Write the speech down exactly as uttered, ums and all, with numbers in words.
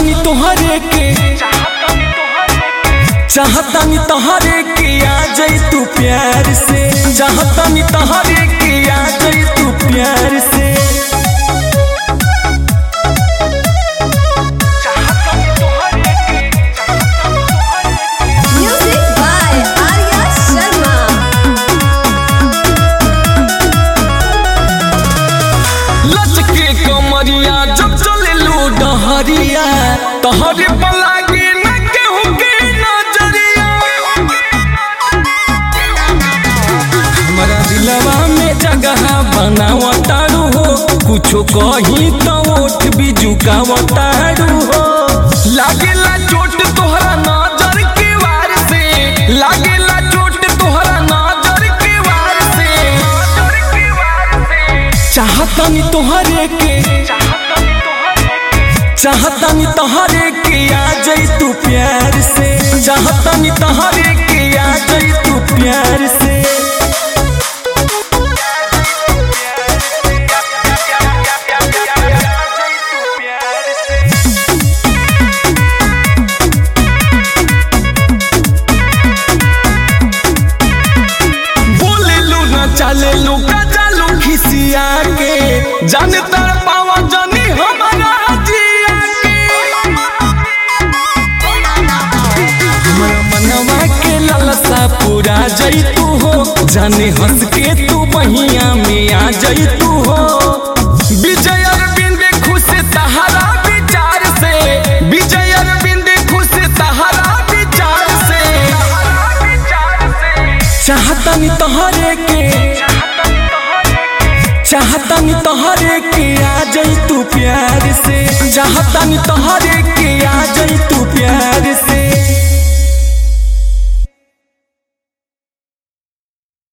चाहतानी तोहरे के चाहतानी तोहरे के आ जाई तू प्यार से चाहतानी तोहरे के आ जाई तू प्यार से Music by Arya Sharma. लचके कमरिया जब चले लो डहरिया तोहरे पर लागे न केहू के नजरिया हमरा दिलवा में जगह बनावतारू हो कुछो कहीं तो ओठ भी झुकावतारू हो लागेला चोट तोहरा नजर के वार से लागेला चोट तोहरा नजर के वार से चाहतानी तोहरे के चाहतानी तोहरे के आ जाई तू प्यार से चाहतानी तोहरे के आ जाई तू प्यार से बोले लू ना चले लू का चालू खिसिया के जान तर पावा जानी हमारा जिया के हमारा मनवा के ललसा पूरा जाई तू हो जाने हंस के तू बहिया में आ जाई तू हो विजय अरविंद खुश तहरा विचार से विजय अरविंद खुश तहरा विचार से चाहतानी तोहरे के चाहतानी तोहरे के आ जाई तू प्यार से चाहतानी तोहरे के आ जाई तू प्यार से।